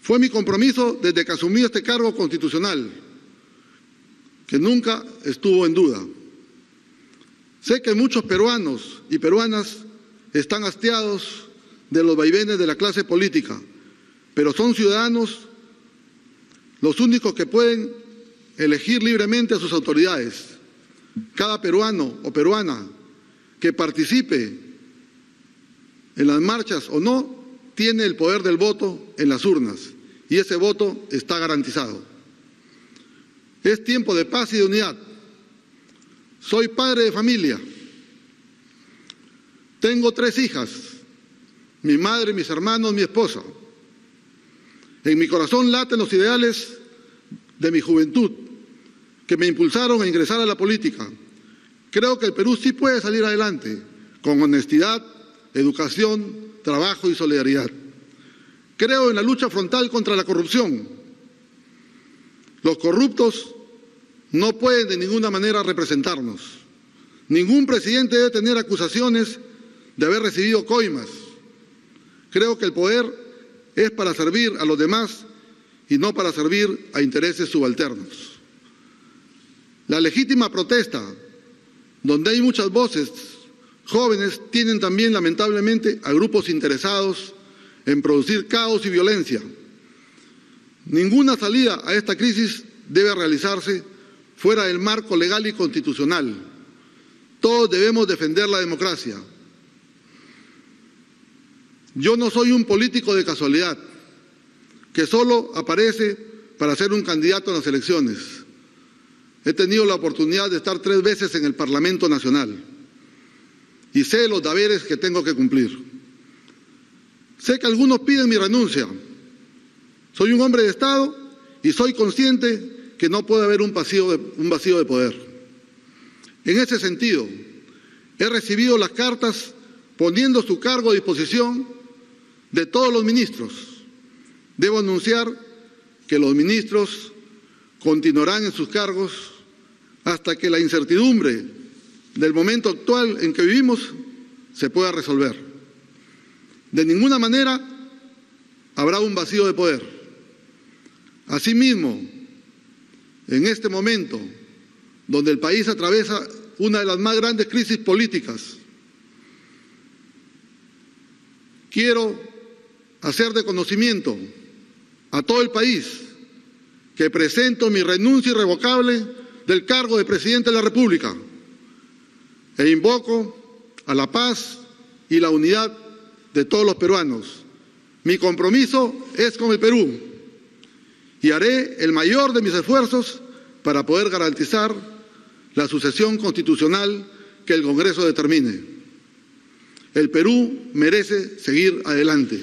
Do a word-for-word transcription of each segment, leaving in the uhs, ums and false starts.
Fue mi compromiso desde que asumí este cargo constitucional, que nunca estuvo en duda. Sé que muchos peruanos y peruanas están hastiados de los vaivenes de la clase política, pero son ciudadanos los únicos que pueden elegir libremente a sus autoridades. Cada peruano o peruana que participe en las marchas o no, tiene el poder del voto en las urnas y ese voto está garantizado. Es tiempo de paz y de unidad. Soy padre de familia. Tengo tres hijas, mi madre, mis hermanos, mi esposa. En mi corazón laten los ideales de mi juventud que me impulsaron a ingresar a la política. Creo que el Perú sí puede salir adelante con honestidad, educación, trabajo y solidaridad. Creo en la lucha frontal contra la corrupción. Los corruptos no pueden de ninguna manera representarnos. Ningún presidente debe tener acusaciones de haber recibido coimas. Creo que el poder es para servir a los demás y no para servir a intereses subalternos. La legítima protesta, donde hay muchas voces jóvenes, tienen también lamentablemente a grupos interesados en producir caos y violencia. Ninguna salida a esta crisis debe realizarse fuera del marco legal y constitucional. Todos debemos defender la democracia. Yo no soy un político de casualidad, que solo aparece para ser un candidato en las elecciones. He tenido la oportunidad de estar tres veces en el Parlamento Nacional y sé los deberes que tengo que cumplir. Sé que algunos piden mi renuncia. Soy un hombre de Estado y soy consciente que no puede haber un vacío de, un vacío de poder. En ese sentido, he recibido las cartas poniendo su cargo a disposición de todos los ministros. Debo anunciar que los ministros continuarán en sus cargos hasta que la incertidumbre del momento actual en que vivimos se pueda resolver. De ninguna manera habrá un vacío de poder. Asimismo, en este momento, donde el país atraviesa una de las más grandes crisis políticas, quiero hacer de conocimiento a todo el país que presento mi renuncia irrevocable del cargo de Presidente de la República e invoco a la paz y la unidad de todos los peruanos. Mi compromiso es con el Perú y haré el mayor de mis esfuerzos para poder garantizar la sucesión constitucional que el Congreso determine. El Perú merece seguir adelante.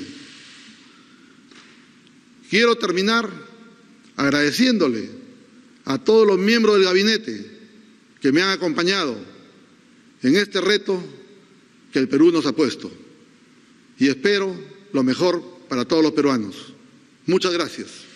Quiero terminar agradeciéndole a todos los miembros del gabinete que me han acompañado en este reto que el Perú nos ha puesto. Y espero lo mejor para todos los peruanos. Muchas gracias.